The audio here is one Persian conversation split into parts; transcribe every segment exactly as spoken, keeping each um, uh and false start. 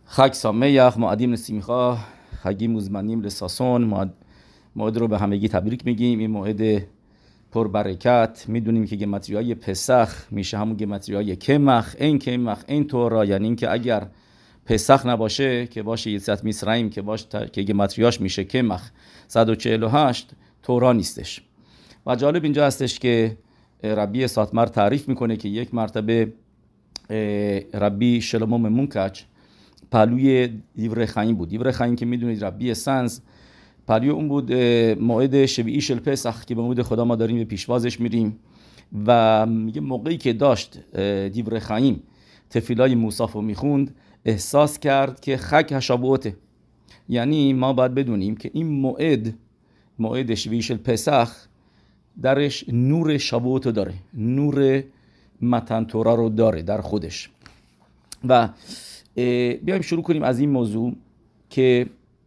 خاک سامیخ معدیم لسیمخا خگی مزمنیم لساسون موعد رو به همگی تبریک میگیم. این موعد پربرکت. میدونیم که گمتریای پسخ میشه همون گمتریای کمخ، این کمخ این تورا، یعنی اینکه اگر پسخ نباشه که باشه یسیت میسرائیم که باشه که گمتریاش میشه کمخ صد و چهل و هشت تورا نیستش. و جالب اینجا هستش که ربی ساتمر تعریف میکنه که یک مرتبه ربی شلومو مونکچ پلوی دیور خاین بود. دیور خاین که میدونید ربی سنز پلوی اون بود موعد شبیعی شل پسخ که به موعد خدا ما داریم به پیشوازش میریم و میگه موقعی که داشت دیور خاین تفیلای موصافو میخوند احساس کرد که خک هشابوته، یعنی ما باید بدونیم که این موعد موعد شبیعی شل پسخ درش نور شابوت داره، نور متن تورا رو داره در خودش. و بیایم شروع کنیم از این موضوع که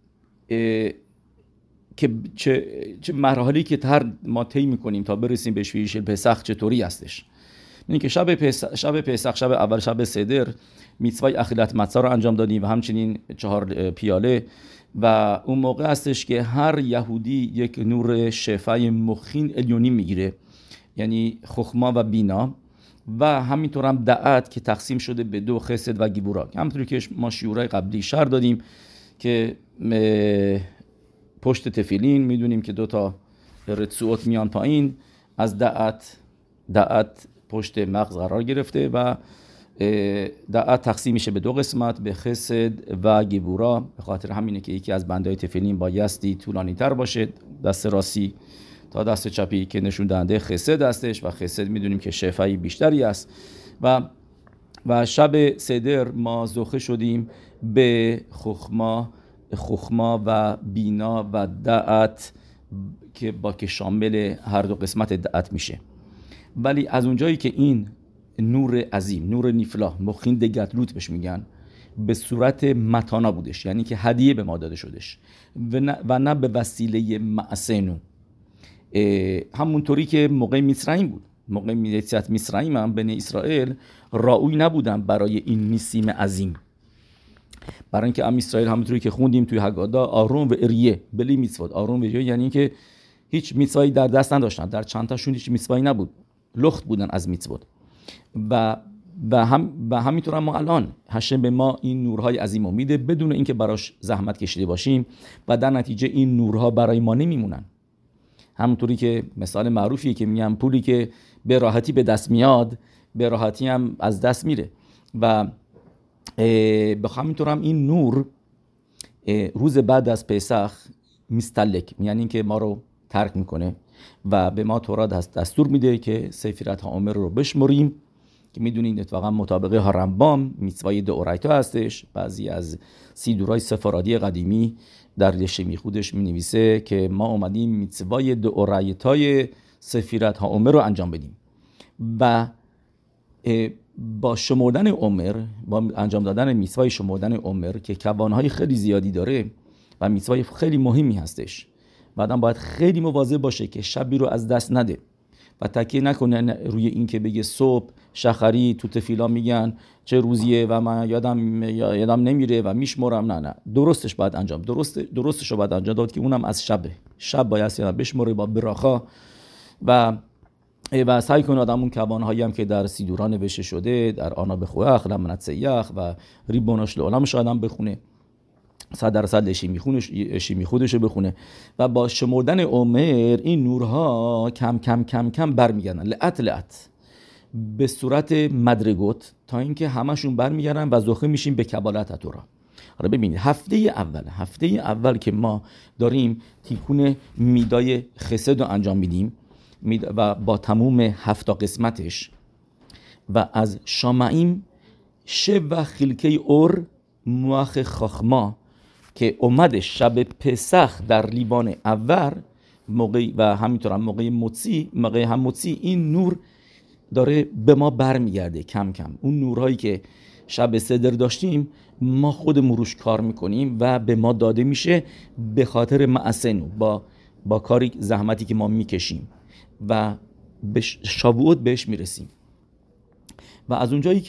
که چه چه مراحلی که هر ما طی می‌کنیم تا برسیم به شبیعی شل پسخ چطوری هستش. یعنی که شب پسخ شب پسخ شب اول شب سدر میتوای اخیلت متزا رو انجام دادیم و همچنین چهار پیاله و اون موقع هستش که هر یهودی یک نور شفای مخین الیونی میگیره، یعنی خخما و بینا، و همینطور هم دعت که تقسیم شده به دو خسد و گیبورا. همونطوری که ما شیورای قبلی شر دادیم که پشت تفیلین میدونیم که دو تا رتسوات میان پایین، از دعت دعت پشت مغز قرار گرفته و دعت تقسیم میشه به دو قسمت، به خسد و گیبورا. به خاطر همینه که یکی از بندهای تفیلین بایستی طولانی تر باشه، دست راستی تا دست چپی، که نشون دهنده خسد هستش و خسد میدونیم که شفایی بیشتری است. و و شب سدر ما زوخه شدیم به خخما خخما و بینا و دعت که با که شامل هر دو قسمت دعت میشه. ولی از اونجایی که این نور عظیم، نور نیفلا، مخین دگتلوت بهش میگن، به صورت متانا بودش، یعنی که هدیه به ما داده شدش و نه, و نه به وسیله معسنو، همونطوری که موقع میسرائیم بود. موقع میسیت میسرائیم هم بنی اسرائیل راوی نبودن برای این نسیم عظیم، برای اینکه ام اسرائیل همونطوری که خوندیم توی هگادا آرون و اریه بلی میتواد. آرون و اریه یعنی که هیچ میتوایی در دست نداشتن، در چند تاشون هیچ میتوایی نبود، لخت بودن از میتواد. و و هم و همینطور هم ما الان هشم به ما این نورهای عظیم رو میده بدون اینکه براش زحمت کشیده باشیم و در نتیجه این نورها برای ما نمیمونن. همونطوری که مثال معروفیه که میگم پولی که به راحتی به دست میاد به راحتی هم از دست میره. و به همینطور هم این نور روز بعد از پسخ میستلک، یعنی که ما رو ترک میکنه و به ما تورا دستور میده که سفیرت هاومر رو بشمریم، که میدونید اتفاقا مطابق هارمبام میتوای دورایتا هستش. بعضی از سیدورای سفارادی قدیمی در رشمی خودش مینویسه که ما اومدیم میتوای دورایتای سفیرت هاومر رو انجام بدیم و با شمردن عمر، با انجام دادن میتوای شمردن عمر که کوانهای خیلی زیادی داره و میتوای خیلی مهمی هستش، بعدم باید خیلی مواظب باشه که شبی رو از دست نده و تکیه نکنه روی این که بگه صبح شخری تو تفیلا میگن چه روزیه و من یادم یادم نمیره و میشمرم. نه نه درستش باید انجام درست درستش رو باید انجام داد که اونم از شب شب باید یادم بشمره با براخا و و سعی کنه آدم اون کوانهایی هم که در سیدورا نوشته شده در آنا بخواه لمنت سیخ و ریبوناش لعالمش آدم بخونه، صد درصد اشیمی خودش رو بخونه و با شمردن عمر این نورها کم کم کم کم برمیگردن لعت لعت به صورت مدرگوت تا اینکه همشون برمیگردن و زخه میشیم به کبالت تورا. حالا ببینید هفته اول هفته اول که ما داریم تیکون میدای خسد رو انجام میدیم و با تموم هفت قسمتش و از شامعیم شب و خلکه اور موخ خخما که اومدش شب پسخ در لیبان اول موقع و همینطور هم موقع موسی موقع هم موسی این نور داره به ما برمیگرده کم کم. اون نورهایی که شب سدر داشتیم ما خودمون روش کار میکنیم و به ما داده میشه به خاطر معسنو، با با کاری زحمتی که ما میکشیم و به شابوت بهش میرسیم. و از اونجایی که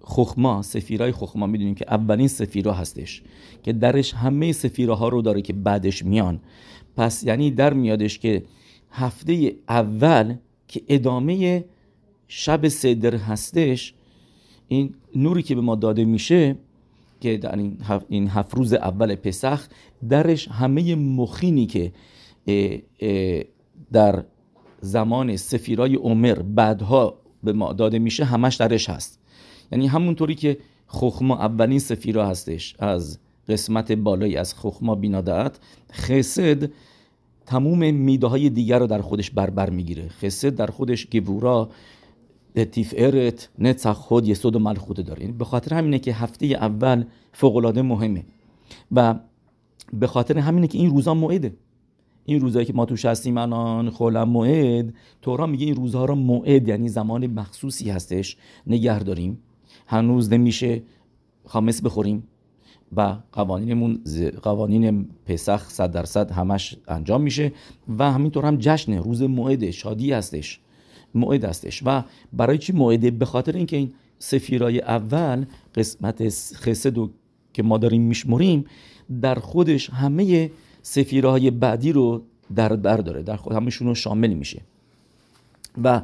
خخما، سفیرای خخما میدونیم که اولین سفیرا هستش که درش همه سفیراها رو داره که بعدش میان. پس یعنی در میادش که هفته اول که ادامه شب سدر هستش، این نوری که به ما داده میشه که در این هفت, این هفت روز اول پسخ درش همه مخینی که اه اه در زمان سفیرای عمر بعدها به ما داده میشه همش درش هست. یعنی همونطوری که خخما اولین سفیرا هستش از قسمت بالایی از خخما بینادت، خسد تموم میده های دیگر رو در خودش بربر میگیره. خسد در خودش گبورا، تیفئرت، نتسخ خود، یسود و ملخوت داره. یعنی به خاطر همینه که هفته اول فوق‌العاده مهمه و به خاطر همینه که این روزا موعده. این روزایی که ما توش هستیم الان خولم موعد، تورا میگه این روزها رو موعد یعنی زمان مخصوصی هستش نگه داریم. هنوز نمیشه خامس بخوریم و قوانینمون قوانین پسخ صد درصد همش انجام میشه و همینطور هم جشنه، روز موعد، شادی هستش، موعد هستش. و برای چی موعده؟ به خاطر اینکه این سفیرای اول قسمت خسد که ما داریم میشمریم در خودش همه سفیرهای بعدی رو در بر داره، در خود همشون رو شامل میشه و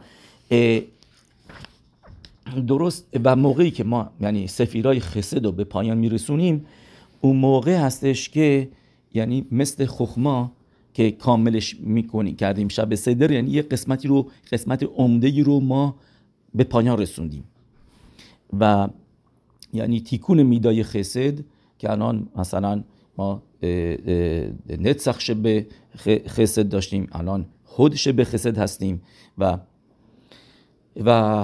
درست و موقعی که ما یعنی سفیرای خسد رو به پایان میرسونیم، اون موقع هستش که یعنی مثل خخما که کاملش میکنیم کردیم شب سدر، یعنی یه قسمتی رو قسمت عمده‌ای رو ما به پایان رسوندیم و یعنی تیکون میدای خسد که الان مثلا ما نتسخ شب خسد داشتیم، الان هود شب خسد هستیم و و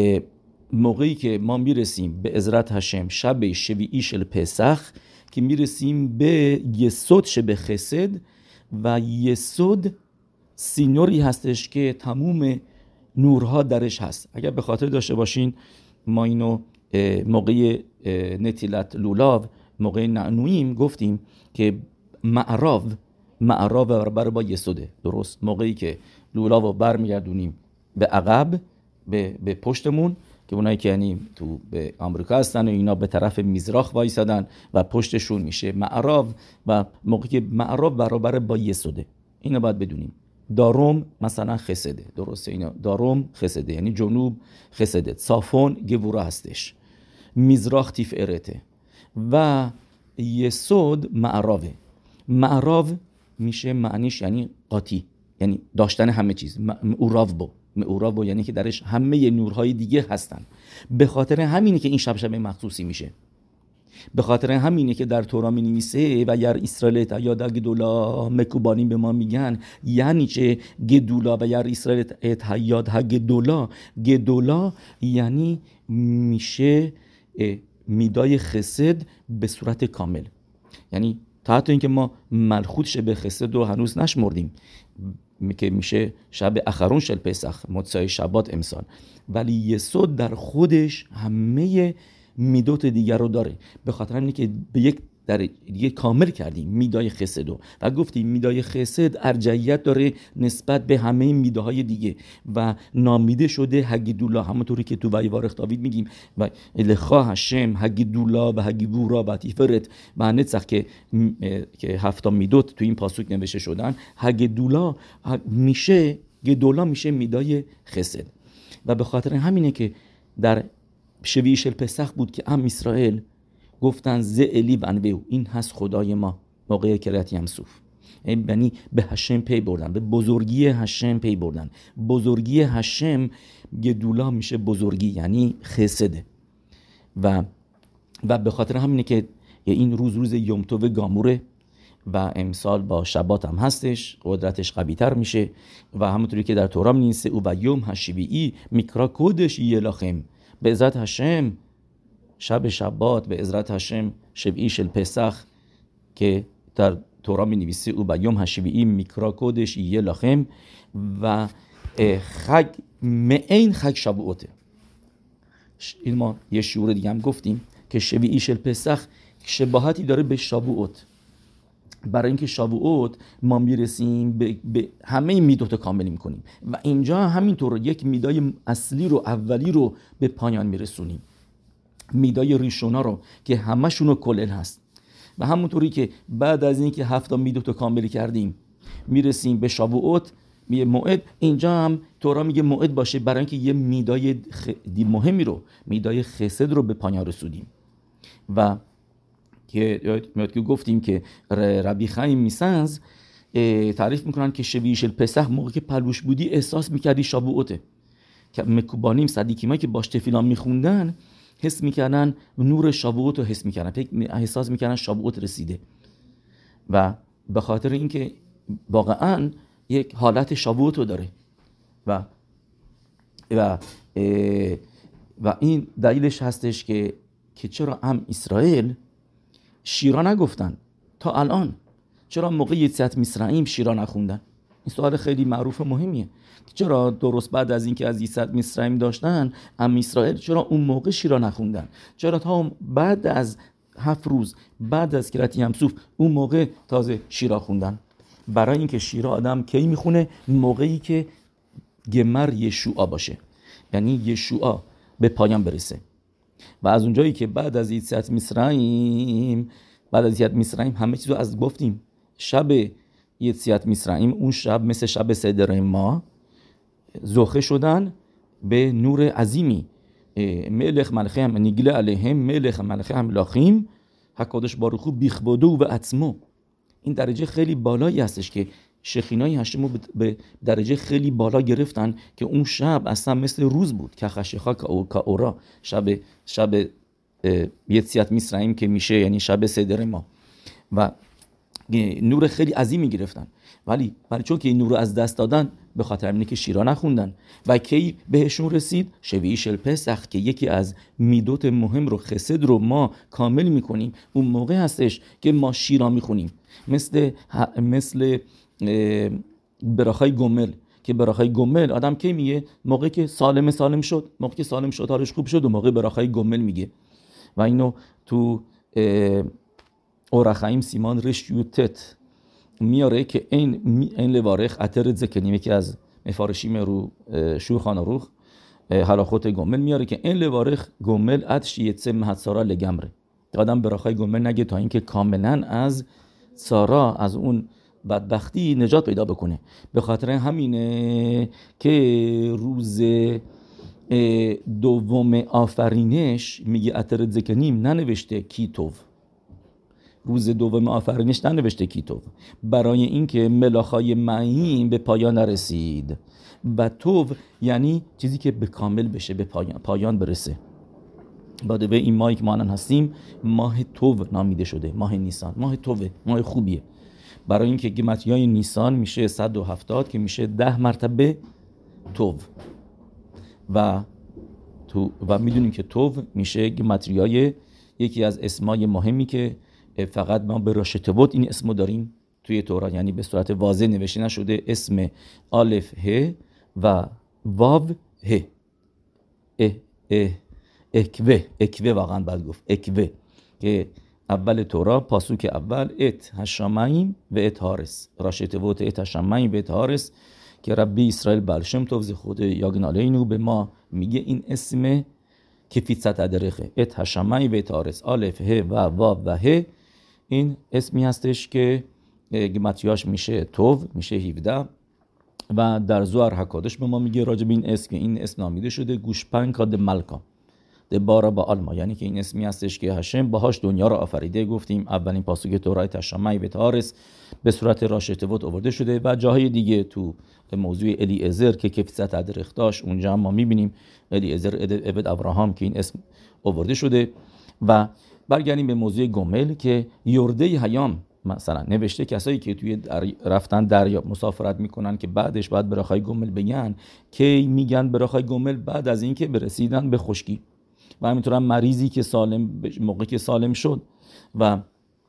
موقعی که ما میرسیم به عزرت هشم شب شویعی شل پسخ که میرسیم به یسود شب خسد و یسود سینوری هستش که تموم نورها درش هست. اگر به خاطر داشته باشین ما اینو موقع نتیلت لولاو، موقع نعنویم گفتیم که معراو معراو برابر با یسوده. درست موقعی که لولاو برمیگردونیم به عقب به, به پشتمون که اونایی که یعنی تو به آمریکا هستن و اینا به طرف میزراخ وایسادن و پشتشون میشه معراو و موقعی که معراو برابر با یسوده. اینو باید بدونیم. داروم مثلا خسده، درسته؟ اینا داروم خسده یعنی جنوب خسده، صافون گبورا هستش، میزراخ تیفئرته و یسود معراوه. معراو میشه معنیش یعنی قاطی، یعنی داشتن همه چیز. معراو بو معراو بو یعنی که درش همه نورهای دیگه هستن. به خاطر همینه که این شب شب مخصوصی میشه. به خاطر همینه که در تورا می نویسه و یر اسرائیل تیادا گدولا، مکوبانی به ما میگن یعنی چه گدولا و یر اسرائیل تیادا گدولا. گدولا یعنی میشه میدای خسد به صورت کامل. یعنی تا حتی اینکه ما ملخوت شب خسد رو هنوز نشمردیم که میشه شب اخرون شل پسخ مدسای شبات امسال، ولی یسود در خودش همه میدوت دیگر رو داره. به خاطر همینه که به یک در دیگه کامل کردیم میدای خسد رو و گفتیم میدای خسد ارجحیت داره نسبت به همه میده های دیگه و نامیده شده هگیدولا، همونطوری که تو ویوارخ داوید میگیم و لخا هشم هگیدولا و هگیبورا و تیفرت و نتسخ که که هفتا میدوت تو این پاسوک نوشته شدن. هگیدولا میشه گدولا میشه میدای خسد و به خاطر همینه که در شویعی شل پسخ بود که ام اسرائیل گفتن ز الی و انویو، این هست خدای ما موقع کریت یمسوف. یعنی به هشم پی بردن، به بزرگی هشم پی بردن. بزرگی هشم گدولا میشه بزرگی یعنی خسده و و به خاطر همینه که این روز روز یوم توو گاموره و امسال با شبات هم هستش، قدرتش قوی تر میشه و همونطوری که در تورا می‌نویسه او و یوم هشویعی میکرا کودش یلاخم، به عزت هشم شب شبات، به عزت هشم شبعی شل پسخ که در تورا می نویسه او با یوم هشویعی میکرا کودش یه لخم و خگ معین خگ شبوعته. این ما یه شعور دیگه هم گفتیم که شبعی شل پسخ شباهتی داره به شبوعت، برای اینکه شبوعت ما میرسیم به, به همه میدوت کامل میکنیم و اینجا همینطور یک میدای اصلی رو اولی رو به پایان میرسونیم میدای ریشونا رو که همشون رو کلل هست. و همونطوری که بعد از این که هفت میدوت رو کامل کردیم میرسیم به شابوت میگه موعد، اینجا هم تورا میگه موعد باشه برای اینکه یه میدای مهمی رو، میدای خسد رو به پایان رسودیم. و که میاد که گفتیم که ربی خیم میسنز تعریف میکنن که شویش الپسح موقع که پلوش بودی احساس میکردی شابوته، که مکوبانیم صدیقیما که باش تفیلا میخوندن حس میکردن نور شابوت رو حس میکردن، احساس میکردن شابوت رسیده. و به خاطر اینکه واقعا یک حالت شابوت رو داره و و و این دلیلش هستش که که چرا هم اسرائیل شیرا نگفتن تا الان، چرا موقع یציאת مصرعیم شیرا نخوندن؟ این سوال خیلی معروف و مهمیه. چرا درست بعد از اینکه از یציאת مصرعیم داشتن هم اسرائیل چرا اون موقع شیرا نخوندن؟ چرا تا بعد از هفت روز بعد از کرت یم سوف اون موقع تازه شیرا خوندن؟ برای اینکه شیرا آدم کی میخونه؟ موقعی که گمر یشوع باشه، یعنی یشوع به پایان برسه. و از اونجایی که بعد از یציאת مصرعیم بعد از یציאת مصرعیم همه چیزو از گفتیم، شب یציאת مصرعیم اون شب مثل شب سدر ما زوخه شدن به نور عظیمی، ملך ملכי נגלה עליהם ملך ملכי המלכים הקדוש ברוך הוא בכבודו ובעצמו. این درجه خیلی بالایی هستش که شخینای هشمو به درجه خیلی بالا گرفتن که اون شب اصلا مثل روز بود که خشخا کاورا، شب شب یציאת مصرعیم که میشه یعنی شب سدر ما، و نور خیلی عظیمی گرفتن. ولی برای چون که این نور رو از دست دادن به خاطر اینه که شیرا نخوندن. و کی بهشون رسید؟ شویش الپسح که یکی از میدوت مهم رو، خسد رو ما کامل میکنیم، اون موقع هستش که ما شیرا میخونیم. مثل مثل براخای گمل که براخای گمل آدم کی میگه؟ موقعی که سالم سالم شد، موقعی که سالم شد حالش خوب شد و موقع براخای گمل میگه. و اینو تو اورخایم سیمان رشیوتت میاره که این این لوارخ اتر زکنیم که از مفارشیم رو شورخان روخ حلاخوت گمل میاره که این لوارخ گمل اتش یتسه مهتسارا لگمره، آدم براخای گمل نگه تا اینکه کاملا از سارا، از اون بدبختی نجات پیدا بکنه. به خاطر همینه که روز دوم آفرینش میگه اتر زکنیم ننوشته کیتوف، روز دوم آفرینش ننوشته کیتوف، برای اینکه ملاخای معین به پایان نرسید. و توو یعنی چیزی که به کامل بشه، به پایان, پایان برسه. بعد به این ماهی که ما الان هستیم ماه توو نامیده شده، ماه نیسان، ماه توو، ماه خوبیه. برای اینکه گمتریای نیسان میشه صد و هفتاد که میشه ده مرتبه توو، و تو و میدونیم که توو میشه گمتریای یکی از اسمای مهمی که فقط ما به راشتبوت این اسمو داریم توی تورات، یعنی به صورت واضح نوشته نشده. اسم الف ه و واو ه، اه اه اکوه، اکوه واقعا باید گفت اکوه، که اول تورا پاسوک اول ات هشمایم و ات هارس، راشتبوت ات هشمایم و ات هارس که ربی اسرائیل بلشم توفز خود یاگن علینو به ما میگه این اسم کفیت ادرخه، ات هشمایم و ات هارس، الف ه و واو و ه، این اسمی هستش که گمتریاش میشه توو، میشه هفده. و در زوار حکادش به ما میگه راجب این اسم که این اسم نامیده شده گوشپنکا د ملکا د بارا با آلما، یعنی که این اسمی هستش که هشم باهاش دنیا رو آفریده. گفتیم اولین پاسوک تورای تشمعی به تارس به صورت راشتبوت آورده شده و جاهای دیگه تو موضوع الیعزر که کفیت ادرخ داشت اونجا هم ما میبینیم الیعزر عبد ابراهام که این اسم آورده شده. و برگردیم به موضوع گمل که یورده هیام مثلا نوشته کسایی که توی در رفتن دریا مسافرت میکنن که بعدش باید براخای گمل بگن، که میگن براخای گمل بعد از اینکه برسیدن به خشکی. و همینطور هم مریضی که سالم موقعی که سالم شد و اه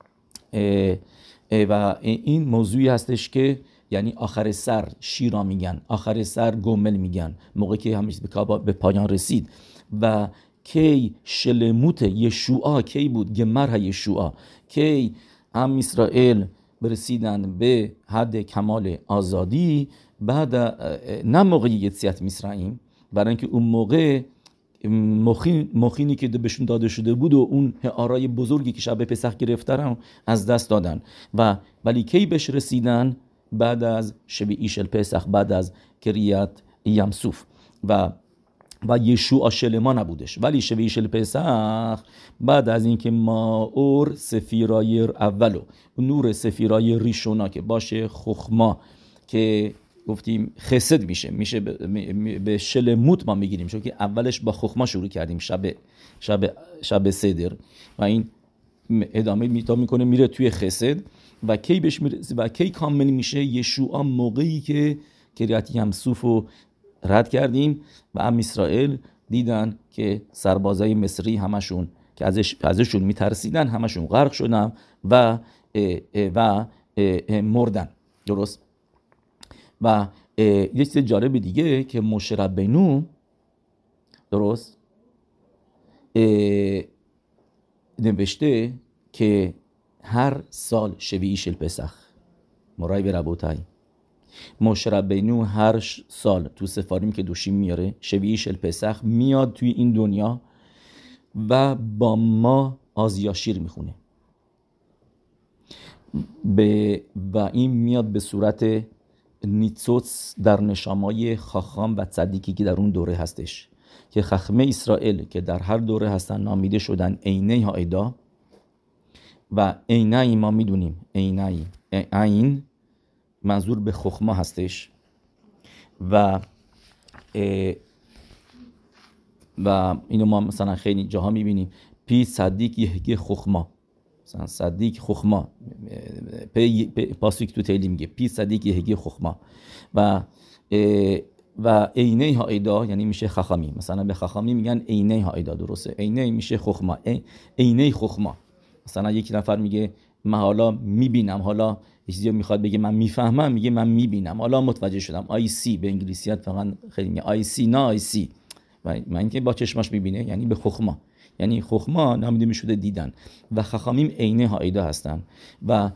اه و این موضوعی هستش که یعنی آخر سر شیرا میگن، آخر سر گمل میگن، موقعی که همه چیز به پایان رسید. و کی شلموت یشوع کی بود؟ گمر یشوع کی هم اسرائیل برسیدن به حد کمال آزادی بعد، نه موقع یציאת مصرعیم، برای اینکه اون موقع مخین مخینی که بهشون داده شده بود و اون آرای بزرگی که شب پسخ گرفتن از دست دادن. و ولی کی بهش رسیدن؟ بعد از شبیعی شل پسخ، بعد از کریت یمسوف. و و یشوع شلما نبودش، ولی شبیعی شل پسخ بعد از اینکه ماور سفیرای اولو نور سفیرای ریشونا که باشه خخما که گفتیم خسد میشه میشه به شلموت ما میگیریم، چون که اولش با خخما شروع کردیم شب شب شب صدر و این ادامه میتا میکنه میره توی خسد و کی بهش میرسه و کی کامل میشه یشوع موقعی که کریت یمسوف رو رد کردیم و ام اسرائیل دیدن که سربازای مصری همشون که ازش ازشون میترسیدن همشون غرق شدن و و مردن. درست. و یه چیز جالب دیگه که موشه ربینو درست نوشته که هر سال شویعی شل پسخ مرای به ربوتای موشه ربینو هر سال تو سفاریم که دوشیم میاره شویعی شل پسخ میاد توی این دنیا و با ما آزیاشیر میخونه به و این میاد به صورت نیتسوس در نشامای خاخام و صدیقی که در اون دوره هستش که خخمه اسرائیل که در هر دوره هستن نامیده شدن عینه هایدا و عینه ما میدونیم عینه عین منظور به خخما هستش و و اینو ما مثلا خیلی جاها میبینیم پی صدیق یهگه خخما مثلا صدیق خخما پاسوک تو تیلی میگه پی صدیق یهگه خخما و و عینه هایدا یعنی میشه خخامی، مثلا به خخامی میگن عینه هایدا. درسته، عینه میشه خخما، عینه خخما. مثلا یک نفر میگه من حالا میبینم، حالا چیزی میخواد بگه من میفهمم، میگه من میبینم، حالا متوجه شدم. آی سی به انگلیسیات فقط خیلی میگه آی سی نه آی سی و من که با چشماش میبینه یعنی به خخما، یعنی خخما نامیده میشده دیدن و خخامیم عینه هایدا هستن و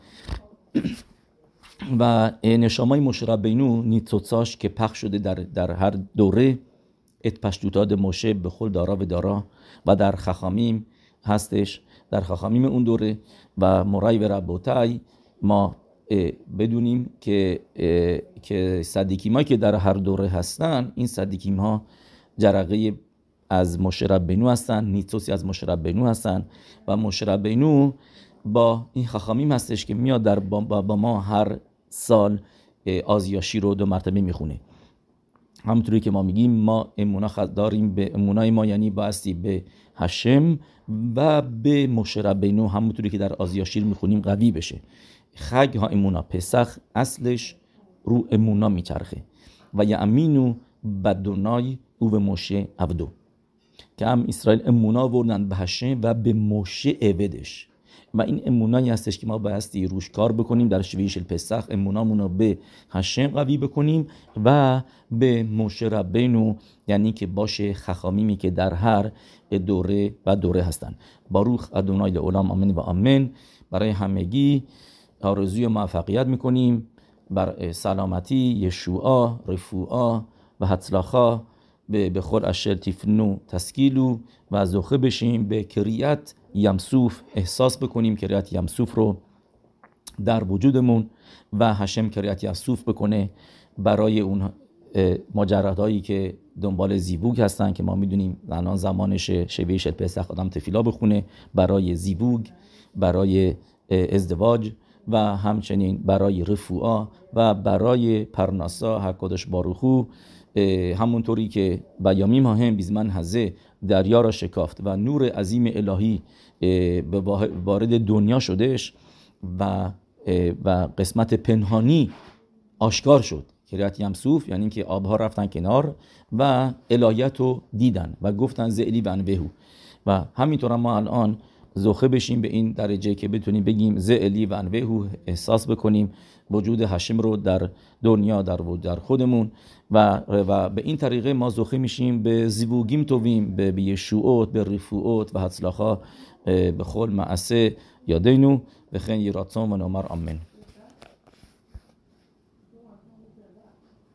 و نشامای موشه ربینو نیتوتساش که پخش شده در در هر دوره ات پشتوتاد موشه به خل دارا و دارا و در خخامیم هستش، در خخامیم اون دوره و مرای و ربوتای ما بدونیم که که صدیقیم ها که در هر دوره هستن این صدیقیم ها جرقه از موشه ربینو هستن، نیتوسی از موشه ربینو هستن و موشه ربینو با این خخامیم هستش که میاد در با, با ما هر سال آزیاشی رو دو مرتبه میخونه. همونطوری که ما میگیم ما امونا داریم به امونای ما یعنی بایستی به هشم و به موشه ربینو همونطوری که در آزیاشیر میخونیم قوی بشه. خگ ها امونا پسخ اصلش رو امونا میچرخه و یامینو بدونای او به موشه عبدو که هم اسرائیل امونا وردن به هشم و به موشه عبدش و این امونایی هستش که ما بایستی روش کار بکنیم در شویعی شل پسخ امونامون رو به هشم قوی بکنیم و به موشه ربینو یعنی که باشه خخامیمی که در هر دوره و دوره هستن. باروخ ادونای لعالم آمین و آمین. برای همگی آرزوی موفقیت میکنیم بر سلامتی، یشوعا، رفوعا و هتلاخا به خود اشل تیفنو تسکیلو و زخه بشیم به کریت یمسوف احساس بکنیم کریت یمسوف رو در وجودمون و هشم کریت یمسوف بکنه برای اون مجردهایی که دنبال زیووگ هستن که ما میدونیم الان زمانش شویعی شل پسخ آدم تفیلا بخونه برای زیووگ، برای ازدواج و همچنین برای رفوعا و برای پرناسا حکادش باروخو، همونطوری که بیامیم هم بیزمن هزه دریا را شکافت و نور عظیم الهی به وارد دنیا شدش و و قسمت پنهانی آشکار شد کریت یمسوف یعنی که آبها رفتن کنار و الهیت رو دیدن و گفتن زئلی و انوهو و همینطور ما الان زخه بشیم به این درجه که بتونیم بگیم زئلی و انوهو احساس بکنیم وجود هشم رو در دنیا در در خودمون و و به این طریقه ما زخه میشیم به زیووگیم تویم به یشوعات به رفوعات و هتلاخا به خل معسه یادینو بخین یراتون و نمر آمین.